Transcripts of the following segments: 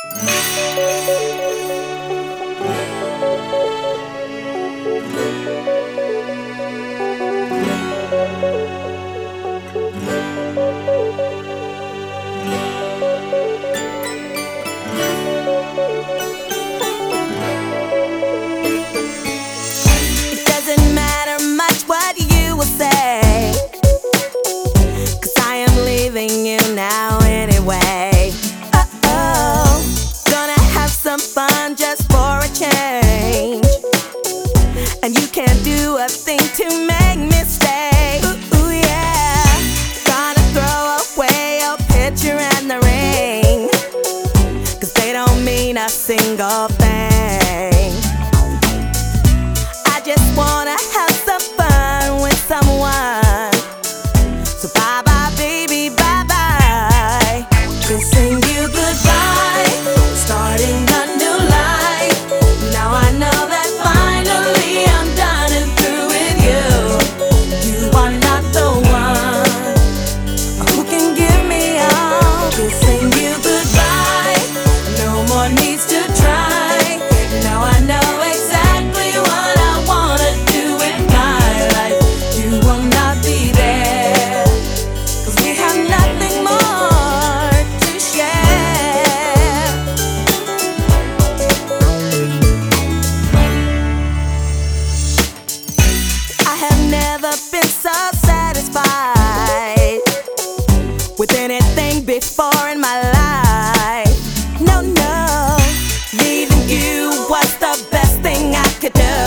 Doesn't matter much what you will say, 'cause I am leaving you now anyway. Uh-oh, gonna have some fun just for a change, and you can't do a thing to make me stay. Ooh, yeah, gonna throw away your picture and the ring, 'cause they don't mean a single thing. I just wanna have some fun with someone. So bye bye baby, bye bye. Kissing you goodbye, starting a new life. Now I know that finally I'm done and through with you. You are not the one who can give me all. Kissing you goodbye, no more needs to try. Now I know exactly what I wanna do with my life. You will not be there, 'cause we have nothing more to share. I have never been so satisfied with anything before in my life. No, no, leaving you was the best thing I could do.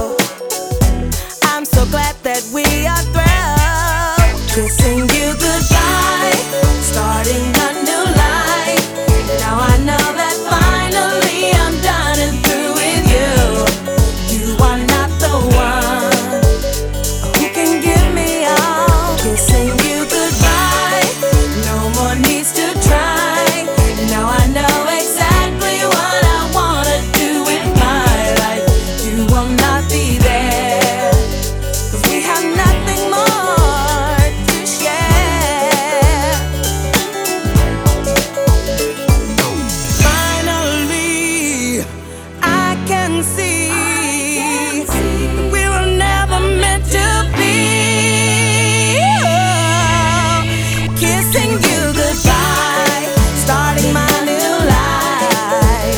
I'm so glad that we are through. Kissing you goodbye, starting a new life. Now I know that finally I'm done and through with you. You are not the one who can give me all. Kissing you goodbye, no more needs to try. Now I know exactly what I wanna do with my life. You will not be there, 'cause we have nothing more to share. Finally, I can see that we were never meant to be. Oh, kissing you goodbye, starting my new life.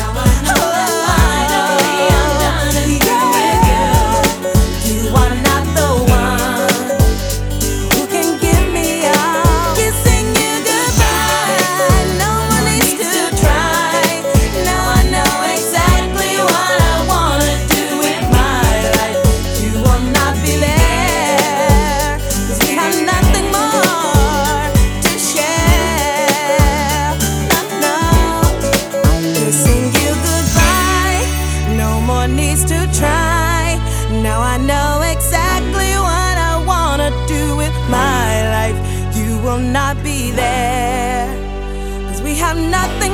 You are not the one who can give me all. Kissing you goodbye, no one needs to try. Now I know exactly what I wanna do with my life. You will not be there, 'cause we have nothing more to share. No, kissing you goodbye, no more needs to try. Now I know exactly what I wanna do with my life. You will not be there, 'cause we have nothing